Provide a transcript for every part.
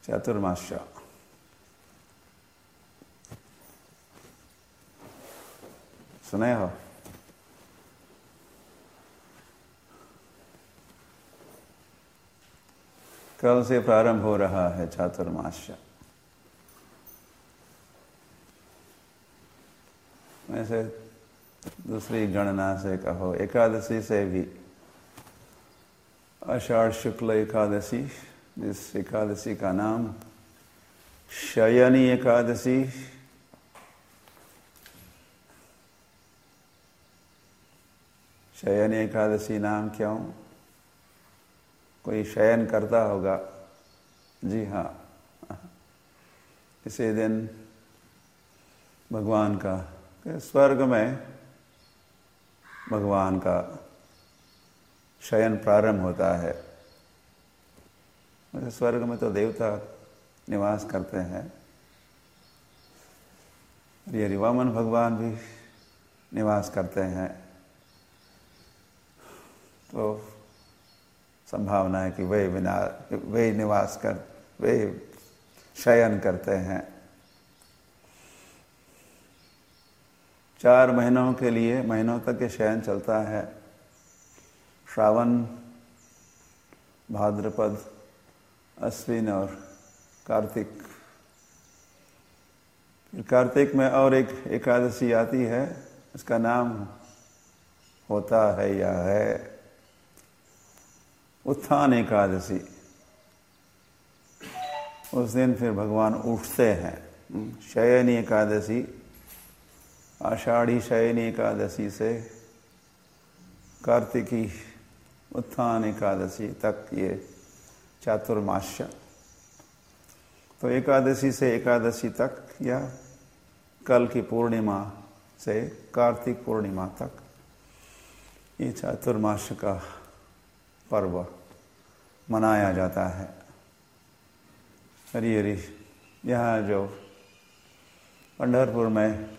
चातुर्मास्य। सुने हो? कल से प्रारंभ हो रहा है चातुर्मास्य। वैसे दूसरी गणना से कहो, एकादशी से भी आषाढ़ शुक्ल एकादशी, जिस एकादशी का नाम शयनी एकादशी, शयनी एकादशी नाम क्यों? कोई शयन करता होगा। जी हाँ, इसी दिन भगवान का स्वर्ग में भगवान का शयन प्रारंभ होता है। स्वर्ग में तो देवता निवास करते हैं, ये वामन भगवान भी निवास करते हैं, तो संभावना है कि वे शयन करते हैं। 4 महीनों के लिए, महीनों तक ये शयन चलता है। श्रावण, भाद्रपद, अश्विन और कार्तिक। फिर कार्तिक में और एक एकादशी आती है, उसका नाम होता है या है उत्थान एकादशी। उस दिन फिर भगवान उठते हैं। शयनी एकादशी, आषाढ़ी शयनी एकादशी से कार्तिकी उत्थान एकादशी तक ये चातुर्मास्य। तो एकादशी से एकादशी तक या कल की पूर्णिमा से कार्तिक पूर्णिमा तक ये चातुर्मास्य का पर्व मनाया जाता है। हरी हरी, यहाँ जो पंढरपुर में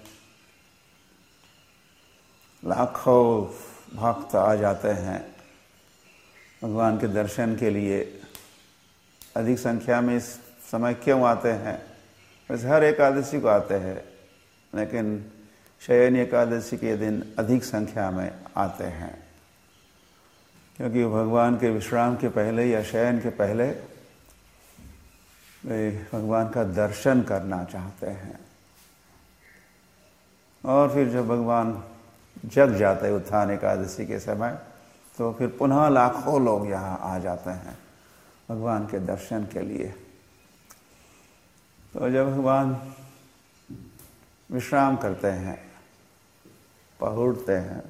लाखों भक्त आ जाते हैं भगवान के दर्शन के लिए। अधिक संख्या में इस समय क्यों आते हैं? वैसे हर एकादशी को आते हैं, लेकिन शयनी एकादशी के दिन अधिक संख्या में आते हैं, क्योंकि भगवान के विश्राम के पहले या शयन के पहले वे भगवान का दर्शन करना चाहते हैं। और फिर जब भगवान जग जाते हैं उत्थान एकादशी के समय, तो फिर पुनः लाखों लोग यहाँ आ जाते हैं भगवान के दर्शन के लिए। तो जब भगवान विश्राम करते हैं, पहुँचते हैं,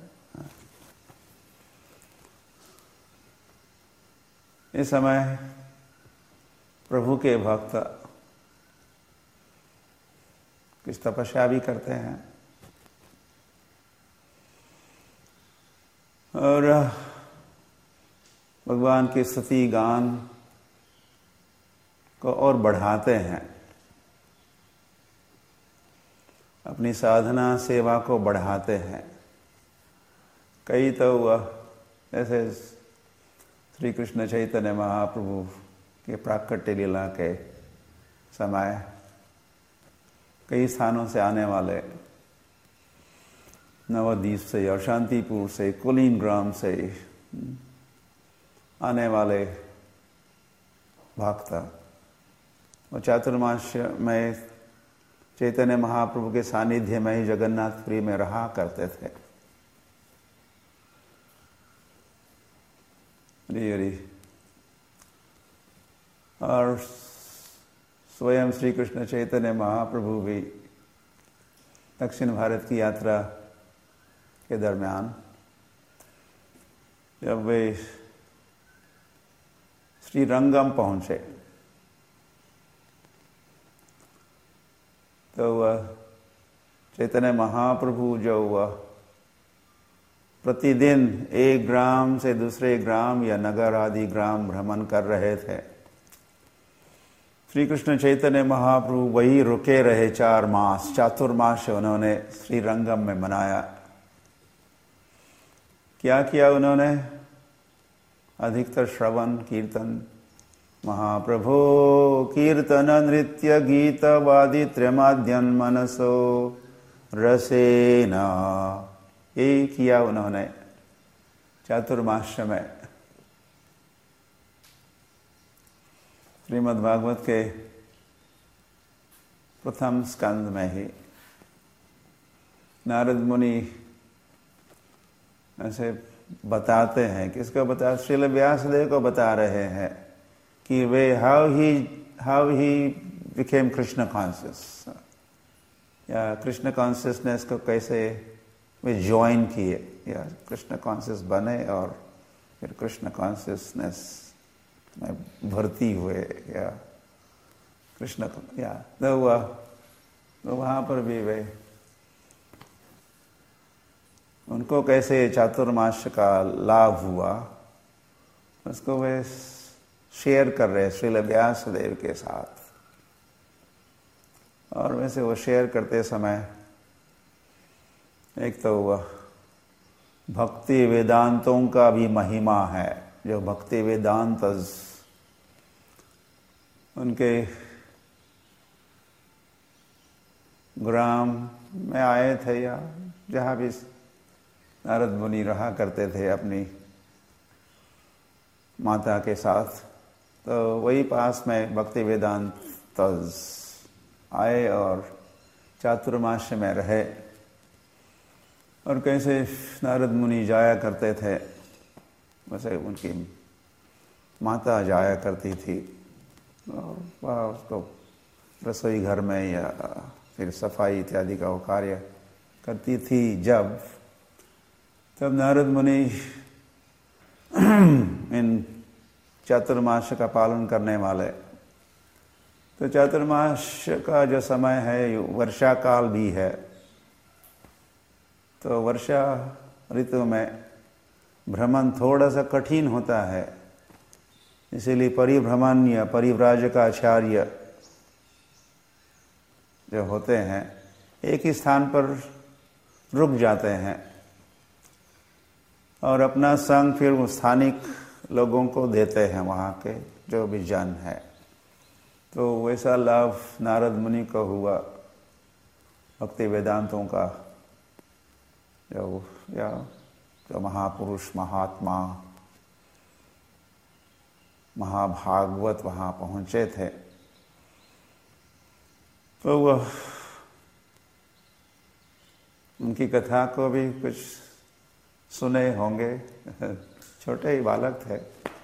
इस समय प्रभु के भक्त कुछ तपस्या भी करते हैं और भगवान की स्तुति गान को और बढ़ाते हैं, अपनी साधना सेवा को बढ़ाते हैं। कई तो ऐसे श्री कृष्ण चैतन्य महाप्रभु के प्राकट्य लीला के समय कई स्थानों से आने वाले, नवद्वीप से और शांतिपुर से, कुलीन ग्राम से आने वाले भक्त और चातुर्मास्य में चैतन्य महाप्रभु के सानिध्य में ही जगन्नाथपुरी में रहा करते थे। और स्वयं श्री कृष्ण चैतन्य महाप्रभु भी दक्षिण भारत की यात्रा के दरमियान जब वे श्रीरंगम पहुंचे, तो चैतन्य महाप्रभु जो प्रतिदिन एक ग्राम से दूसरे ग्राम या नगर आदि ग्राम भ्रमण कर रहे थे, श्री कृष्ण चैतन्य महाप्रभु वही रुके रहे 4 मास। चातुर्मास उन्होंने श्रीरंगम में मनाया। क्या किया उन्होंने? अधिकतर श्रवण कीर्तन महाप्रभो कीर्तन नृत्य गीत वादित्रमाद्यन मनसो रसेना। यही किया उन्होंने चातुर्मास में। श्रीमद् भागवत के प्रथम स्कंद में ही नारद मुनि ऐसे बताते हैं, किसको बता, श्रील व्यासदेव को बता रहे हैं कि वे how he became Krishna conscious, या कृष्ण कॉन्शियसनेस को कैसे वे ज्वाइन किए, या कृष्ण कॉन्शियस बने और फिर कृष्ण कॉन्शियसनेस में भर्ती हुए, या कृष्ण या तो वहाँ पर भी वे उनको कैसे चातुर्मास का लाभ हुआ उसको वे शेयर कर रहे श्रील व्यासदेव के साथ। और वैसे वो शेयर करते समय एक तो वह भक्ति वेदांतों का भी महिमा है, जो भक्ति वेदांत उनके ग्राम में आए थे, या जहाँ भी नारद मुनि रहा करते थे अपनी माता के साथ, तो वही पास में भक्ति वेदांत आए और चातुर्मास में रहे। और कैसे नारद मुनि जाया करते थे वैसे उनकी माता जाया करती थी, और वह उसको रसोई घर में या फिर सफाई इत्यादि का वो कार्य करती थी। तब नारद मुनि इन चातुर्मास का पालन करने वाले, तो चातुर्मास का जो समय है वर्षा काल भी है, तो वर्षा ऋतु में भ्रमण थोड़ा सा कठिन होता है, इसीलिए परिभ्रमण या परिव्राजकाचार्य जो होते हैं एक ही स्थान पर रुक जाते हैं और अपना संग फिर स्थानिक लोगों को देते हैं, वहाँ के जो भी जन है। तो वैसा लाभ नारद मुनि को हुआ भक्ति वेदांतों का, जो महापुरुष महात्मा महाभागवत वहाँ पहुँचे थे। तो वह उनकी कथा को भी कुछ सुने होंगे, छोटे ही बालक थे,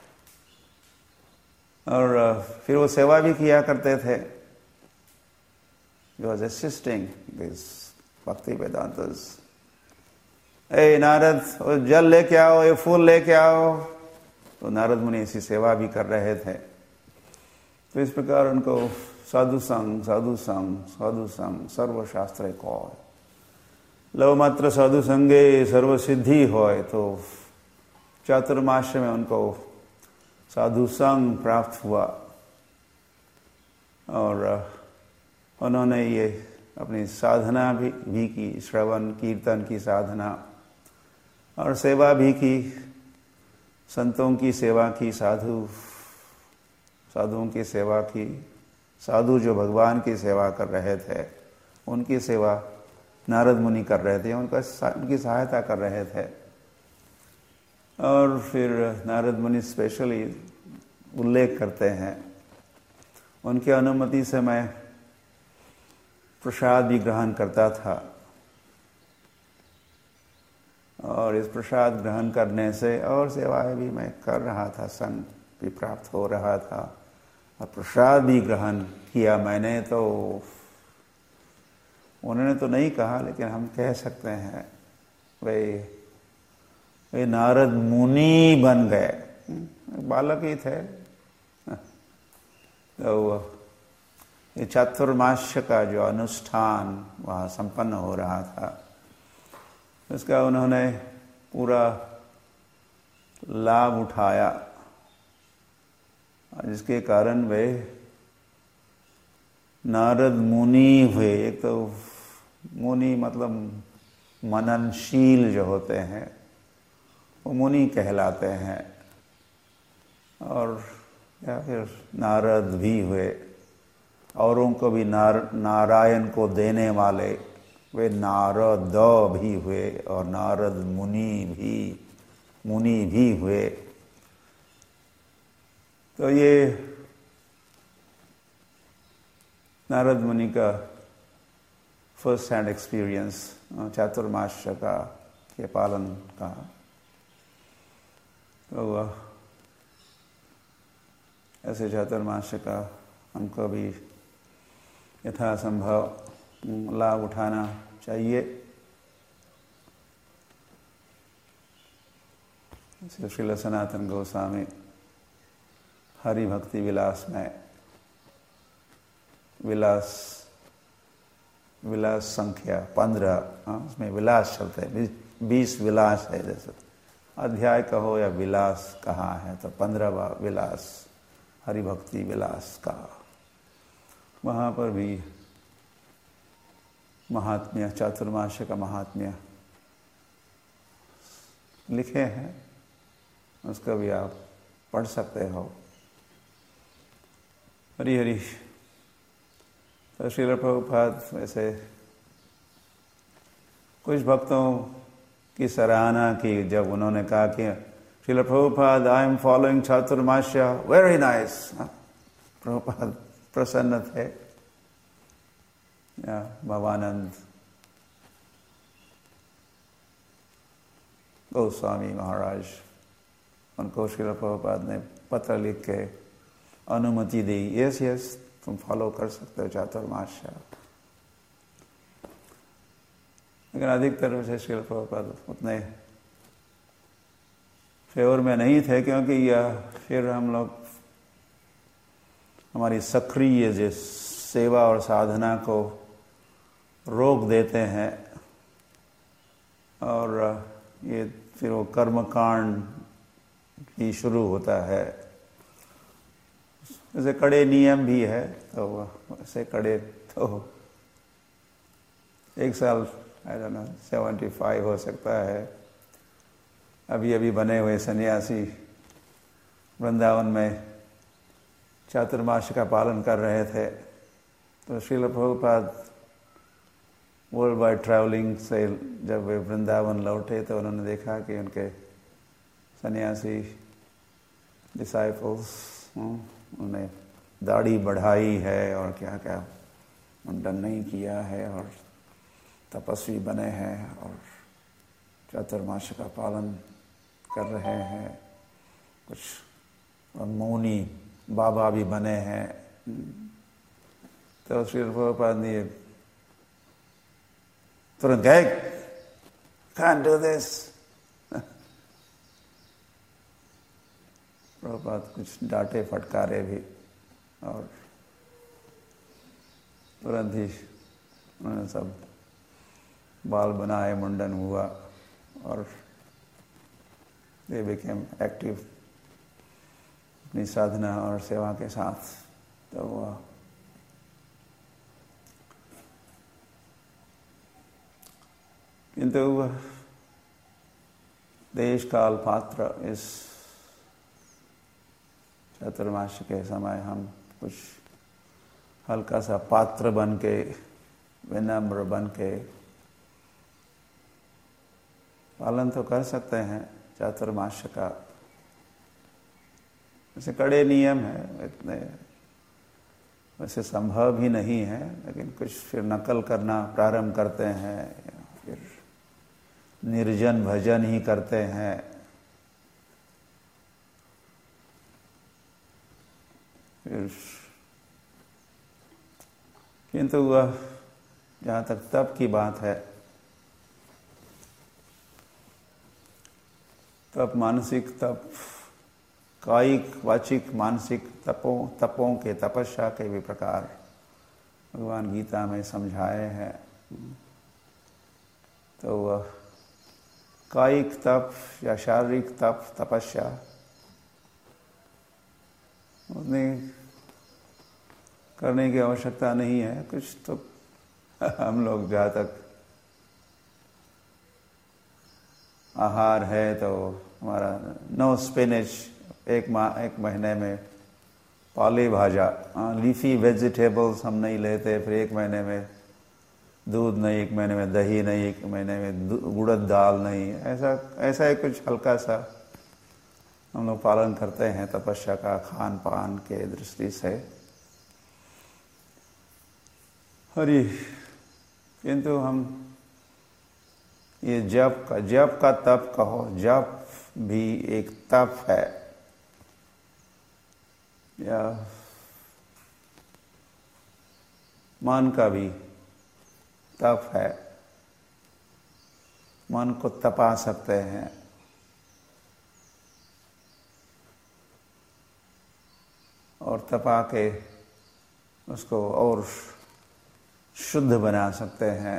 और फिर वो सेवा भी किया करते थे। He was assisting these भक्ति वेदांतस। ए नारद, वो जल लेके आओ, ये फूल लेके आओ। तो नारद मुनि ऐसी सेवा भी कर रहे थे। तो इस प्रकार उनको साधु संग साधु संग साधु संग सर्वशास्त्र कौर, लव मात्र साधु संगे सर्व सिद्धि होय। तो चातुर्मास में उनको साधु संग प्राप्त हुआ और उन्होंने ये अपनी साधना भी की, श्रवण कीर्तन की साधना, और सेवा भी की, संतों की सेवा की, साधुओं की सेवा की। साधु जो भगवान की सेवा कर रहे थे उनकी सेवा नारद मुनि कर रहे थे, उनकी सहायता कर रहे थे। और फिर नारद मुनि स्पेशली उल्लेख करते हैं, उनकी अनुमति से मैं प्रसाद भी ग्रहण करता था, और इस प्रसाद ग्रहण करने से और सेवाएं भी मैं कर रहा था, संग भी प्राप्त हो रहा था, और प्रसाद भी ग्रहण किया मैंने। तो उन्होंने तो नहीं कहा, लेकिन हम कह सकते हैं वे नारद मुनि बन गए, बालक ही थे। तो ये चातुर्मास का जो अनुष्ठान वहाँ संपन्न हो रहा था, उसका उन्होंने पूरा लाभ उठाया, जिसके कारण वे नारद मुनि हुए। एक तो मुनि मतलब मननशील जो होते हैं वो मुनि कहलाते हैं, और या फिर नारद भी हुए, औरों को भी नारायण को देने वाले वे नारद भी हुए, और नारद मुनि भी हुए। तो ये नारद मुनि का फर्स्ट हैंड एक्सपीरियंस चातुर्मास्य का के पालन का। तो ऐसे चातुर्मास्य का हमको भी यथासंभव लाभ उठाना चाहिए। श्रील सनातन गोस्वामी हरि भक्ति विलास में विलास संख्या 15, उसमें विलास चलते हैं, 20 विलास है, जैसे अध्याय कहो या विलास कहा है, तो 15वां विलास हरि भक्ति विलास का। वहाँ पर भी महात्म्य, चातुर्मास्य का महात्म्य लिखे हैं, उसका भी आप पढ़ सकते हो। हरि हरि। तो श्रील प्रभुपाद वैसे कुछ भक्तों की सराहना की जब उन्होंने कहा कि Srila Prabhupada I am following Chaturmasya, very nice. Prabhupada प्रसन्न थे। या भवानंद गोस्वामी महाराज, उनको श्रील प्रभुपाद ने पत्र लिख के अनुमति दी, यस तुम फॉलो कर सकते हो चातुर्मास्य। लेकिन अधिकतर वैसे श्रील प्रभुपाद उतने फेवर में नहीं थे, क्योंकि यह फिर हम लोग हमारी सक्रिय जो सेवा और साधना को रोक देते हैं, और ये फिर वो कर्मकांड ही शुरू होता है। जैसे कड़े नियम भी है, तो वैसे कड़े तो 1 साल आई डोंट नो 75 हो सकता है, अभी बने हुए सन्यासी वृंदावन में चातुर्मास्य का पालन कर रहे थे। तो Srila Prabhupada world wide travelling से जब वे वृंदावन लौटे, तो उन्होंने देखा कि उनके सन्यासी डिसाइपल्स उन्होंने दाढ़ी बढ़ाई है और क्या क्या मुंडन नहीं किया है, और तपस्वी बने हैं और चातुर्मास्य का पालन कर रहे हैं। कुछ मौनी बाबा भी बने हैं। तो श्री प्रभुपाद ने तुरंत गए, can't do this। प्रभुपाद कुछ डांटे फटकारे भी, और तुरंत ही उन्होंने सब बाल बनाए, मुंडन हुआ, और they became active अपनी साधना और सेवा के साथ। तो किंतु देश काल पात्र इस चातुर्मास्य के समय हम कुछ हल्का सा पात्र बन के, विनम्र बन के पालन तो कर सकते हैं चातुर्मास्य का। वैसे कड़े नियम है, इतने वैसे संभव भी नहीं है, लेकिन कुछ फिर नकल करना प्रारंभ करते हैं, या फिर निर्जन भजन ही करते हैं। फिर किंतु वह जहाँ तक तप की बात है, तप मानसिक तप, कायिक वाचिक मानसिक तपों के, तपस्या के भी प्रकार भगवान गीता में समझाए हैं। तो वह कायिक तप या शारीरिक तप, तपस्या उतनी करने की आवश्यकता नहीं है। कुछ तो हम लोग जहाँ तक आहार है, तो हमारा नो स्पिनिच एक महीने में पाले भाजा, लीफी वेजिटेबल्स हम नहीं लेते, फिर 1 महीने में दूध नहीं, 1 महीने में दही नहीं, 1 महीने में उड़द दाल नहीं, ऐसा ही कुछ हल्का सा हम लोग पालन करते हैं तपस्या का खान पान के दृष्टि से। हरि, किंतु हम ये जप का तप कहो, जप भी एक तप है, या मन का भी तप है, मन को तपा सकते हैं। और तपा के उसको और शुद्ध बना सकते हैं,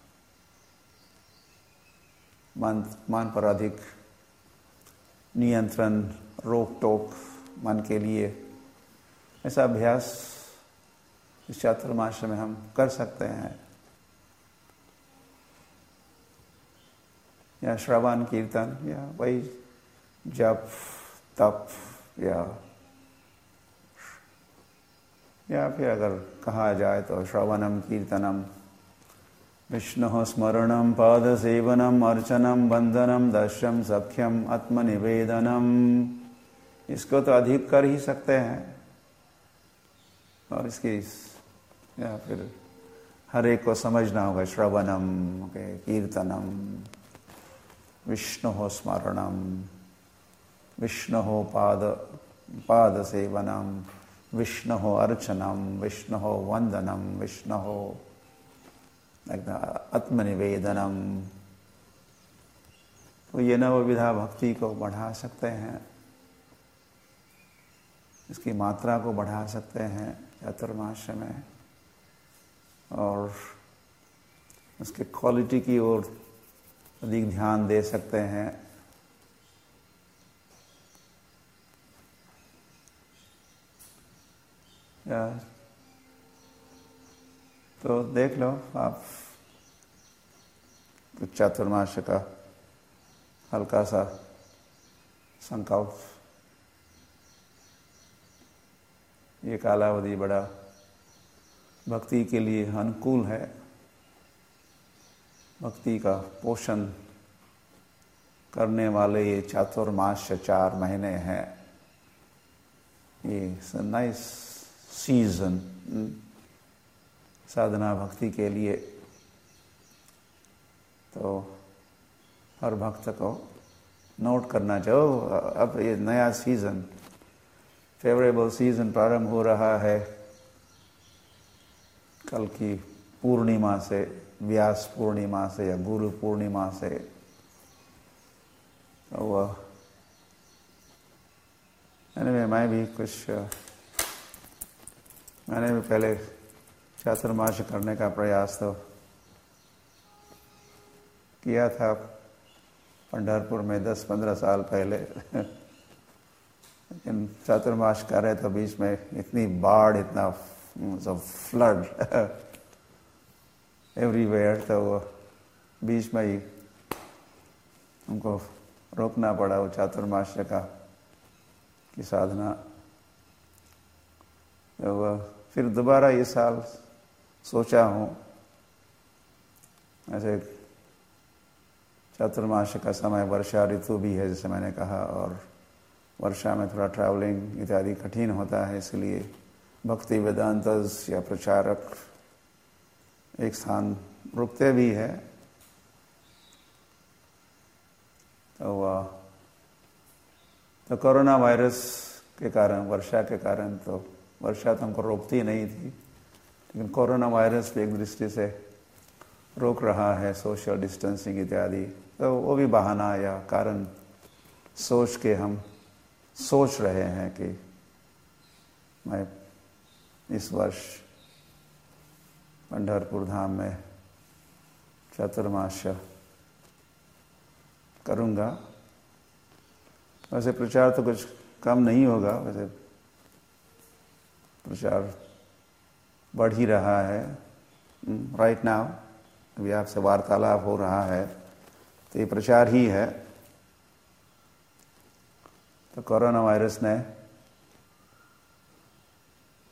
मन पर अधिक नियंत्रण, रोक टोक मन के लिए, ऐसा अभ्यास इस चातुर्मास में हम कर सकते हैं। या श्रवण कीर्तन, या वही जप तप, या फिर अगर कहा जाए तो श्रवणम कीर्तनम, विष्णु स्मरणम, पाद सेवनम, अर्चनम, वंदनम, दर्शम, सख्यम, आत्मनिवेदनम, इसको तो अधिक कर ही सकते हैं। और इसकी या फिर हर एक को समझना होगा, श्रवणम, कीर्तनम, विष्णु स्मरणम, विष्णु पाद सेवनम, विष्णु अर्चनम, विष्णु वंदनम, विष्णु आत्मनिवेदनम। तो ये नवविधा भक्ति को बढ़ा सकते हैं, इसकी मात्रा को बढ़ा सकते हैं चातुर्मास में, और उसके क्वालिटी की ओर अधिक ध्यान दे सकते हैं। तो देख लो आप चातुर्मास का हल्का सा संकल्प, ये कालावधि बड़ा भक्ति के लिए अनुकूल है, भक्ति का पोषण करने वाले ये चातुर्मास 4 महीने हैं। ये नाइस सीजन साधना भक्ति के लिए। तो हर भक्त को नोट करना चाहिए, अब ये नया सीजन, फेवरेबल सीजन प्रारंभ हो रहा है कल की पूर्णिमा से, व्यास पूर्णिमा से या गुरु पूर्णिमा से। तो वह मैं भी कुछ, मैंने भी पहले चातुर्मास करने का प्रयास तो किया था पंढरपुर में 10-15 साल पहले, लेकिन चातुर्मास कर रहे तो बीच में इतनी बाढ़, इतना फ्लड एवरीवेयर, तो वो बीच में ही हमको रोकना पड़ा वो चातुर्मास का की साधना। तो फिर दोबारा ये साल सोचा हूँ, ऐसे चातुर्मास का समय वर्षा ऋतु भी है जैसे मैंने कहा, और वर्षा में थोड़ा ट्रैवलिंग इत्यादि कठिन होता है, इसलिए भक्ति वेदांतस या प्रचारक एक स्थान रुकते भी है। तो कोरोना वायरस के कारण, वर्षा के कारण, तो वर्षा तो हमको रोकती नहीं थी, लेकिन कोरोना वायरस भी एक दृष्टि से रोक रहा है, सोशल डिस्टेंसिंग इत्यादि। तो वो भी बहाना या कारण सोच के हम सोच रहे हैं कि मैं इस वर्ष पंढरपुर धाम में चातुर्मास करूँगा। वैसे प्रचार तो कुछ कम नहीं होगा, वैसे प्रचार बढ़ ही रहा है राइट नाउ। अभी आपसे वार्तालाप हो रहा है तो ये प्रचार ही है। तो कोरोना वायरस ने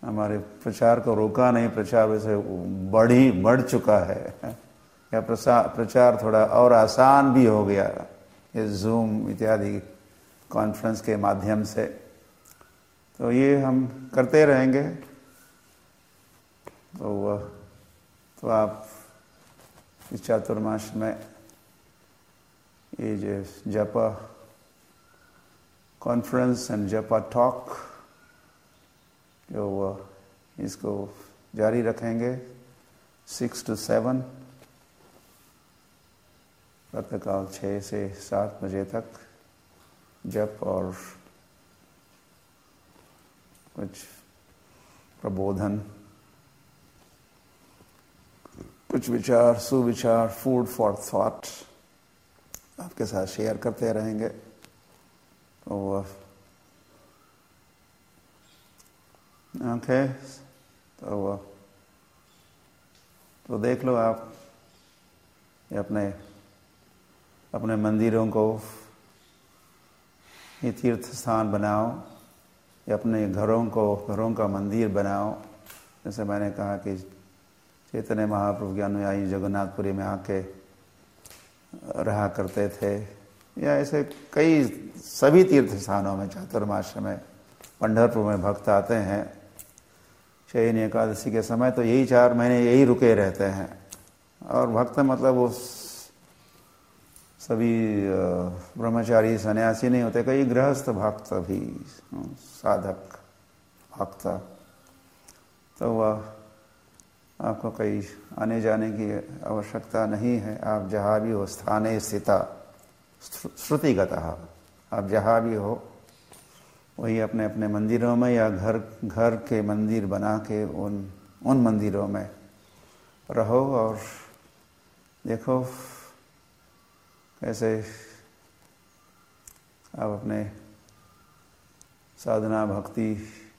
हमारे प्रचार को रोका नहीं, प्रचार वैसे बढ़ चुका है। या प्रचार थोड़ा और आसान भी हो गया ये जूम इत्यादि कॉन्फ्रेंस के माध्यम से। तो ये हम करते रहेंगे। तो आप इस चातुर्मास में ये जो जपा कॉन्फ्रेंस एंड जपा टॉक जो इसको जारी रखेंगे 6 to 7 प्रातःकाल 6 से 7 बजे तक जप और कुछ प्रबोधन, कुछ विचार, सुविचार, फूड फॉर थॉट आपके साथ शेयर करते रहेंगे। ओके, तो देख लो आप ये अपने मंदिरों को ये तीर्थ स्थान बनाओ, या अपने घरों का मंदिर बनाओ। जैसे मैंने कहा कि चैतन्य महाप्रभु के अनुयायी जगन्नाथपुरी में आके रहा करते थे, या ऐसे कई सभी तीर्थ स्थानों में चातुर्मास में, पंढरपुर में भक्त आते हैं शयनी एकादशी के समय, तो यही 4 महीने यही रुके रहते हैं। और भक्त मतलब वो सभी ब्रह्मचारी सन्यासी नहीं होते, कई गृहस्थ भक्त भी, साधक भक्त। तो वह आपको कहीं आने जाने की आवश्यकता नहीं है। आप जहाँ भी हो स्थाने स्थिता श्रुतिगतः, आप जहाँ भी हो वही अपने अपने मंदिरों में या घर के मंदिर बना के उन मंदिरों में रहो और देखो कैसे आप अपने साधना भक्ति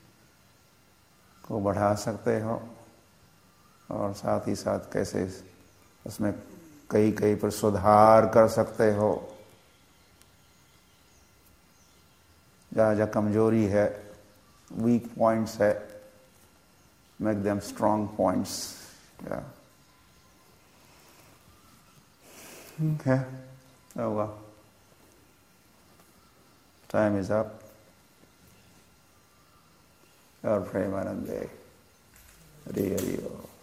को बढ़ा सकते हो, और साथ ही साथ कैसे उसमें कई पर सुधार कर सकते हो। जहाँ कमजोरी है, वीक पॉइंट्स है, make them strong points. Okay, time is up. और प्रेमानंदे हरि हरि।